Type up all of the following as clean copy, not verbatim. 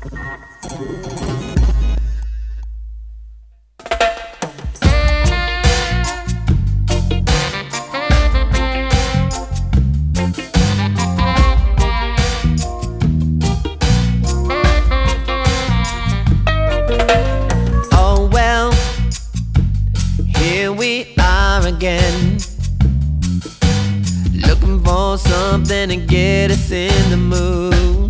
Oh well, here we are again, looking for something to get us in the mood.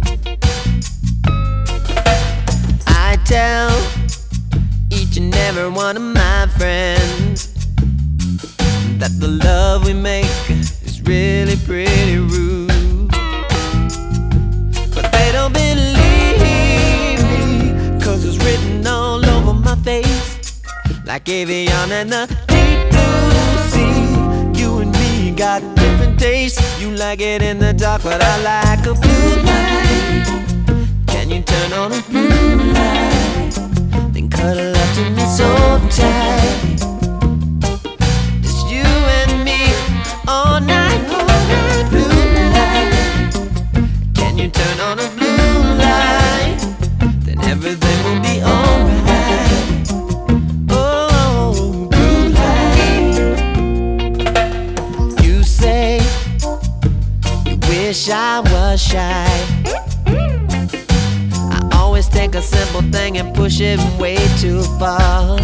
I tell each and every one of my friends that the love we make is really pretty rude, but they don't believe me, 'cause it's written all over my face like avion and the deep blue sea. You and me got different tastes. You like it in the dark, but I like a blue light. Can you turn on a blue light, then cuddle up to me so tight? Just you and me all night, blue light. Can you turn on a blue light, then everything will be alright. Oh, blue light. You say you wish I was shy. I always take a simple thing and push it way too far.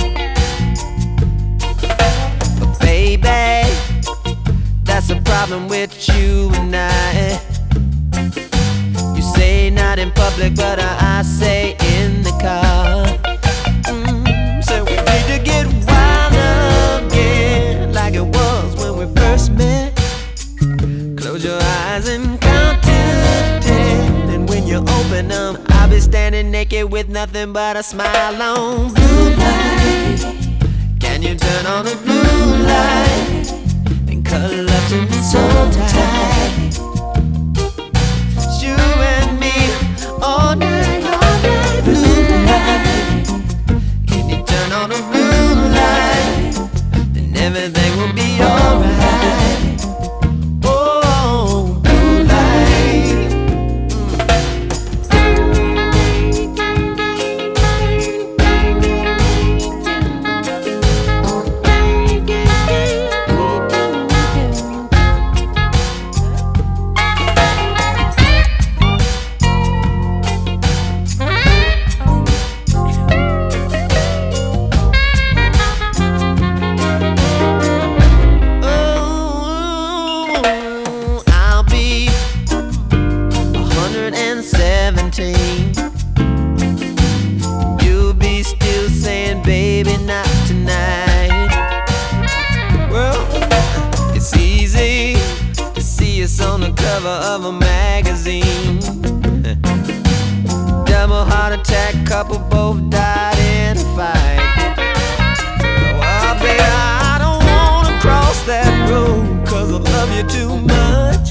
But baby, that's a problem with you and I. You say not in public, but I say in the car. So we need to get wild again, like it was when we first met. Close your eyes and count to 10, and when you open them, I'll be standing naked with nothing but a smile on. Blue light, can you turn on the blue light, and cuddle up to me so tight? It's you and me all night, blue light. Can you turn on the blue light, then everything will be alright. Oh, blue light. I'll be 117. You'll be still saying, baby, not tonight. Well, it's easy to see us on the cover of a magazine. Double heart attack, couple both died in a fight. Well, baby, I don't wanna cross that road, 'cause I love you too much.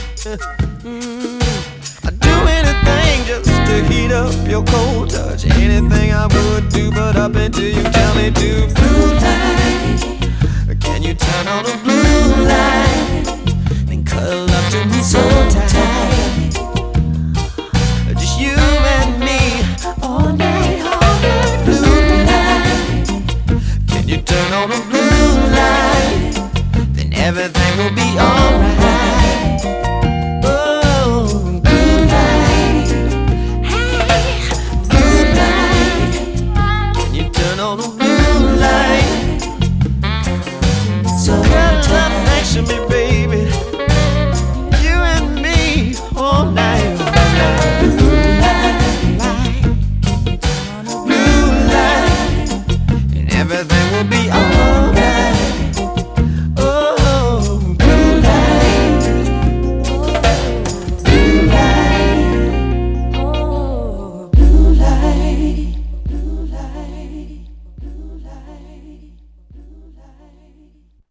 I'd do anything just to heat up your cold touch. Anything I would do but up until you tell me to. Blue light, can you turn on a blue light, then cuddle up to me so tight? Just you and me all night, blue light. Can you turn on a blue light, then everything will be alright. Oh, blue light. Hey, blue light. Can you turn on a blue light? So cuddle up next to me.